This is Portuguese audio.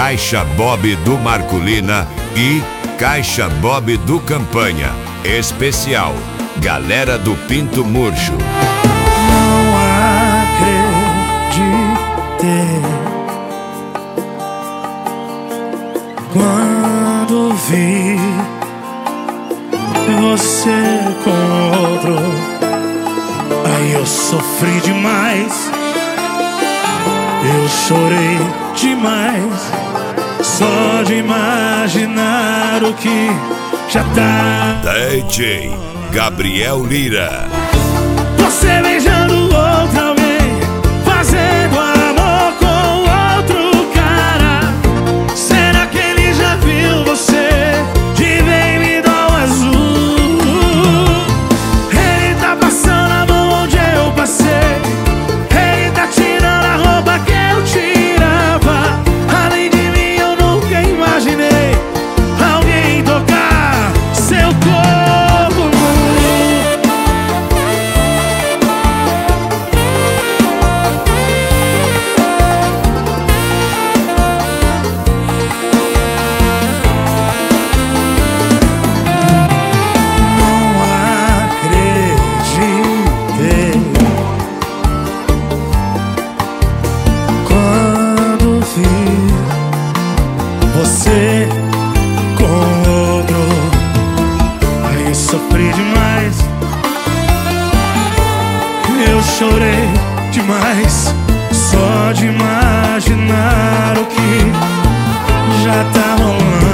Caixa Bob do Marculina e Caixa Bob do Campanha. Especial, galera do Pinto Murcho. Não acreditei quando vi você com outro. Aí eu sofri demais, eu chorei demais, só de imaginar o que já tá. DJ Gabriel Lira. Você beijando outra alguém, fazendo amor com outro cara. Será que ele já viu você de bem me dá um azul? Ele tá passando a mão onde eu passei, ele tá tirando a roupa que eu tirava. Além de mim eu nunca imaginei alguém tocar seu corpo. Você com outro, aí sofri demais, eu chorei demais, só de imaginar o que já tá rolando.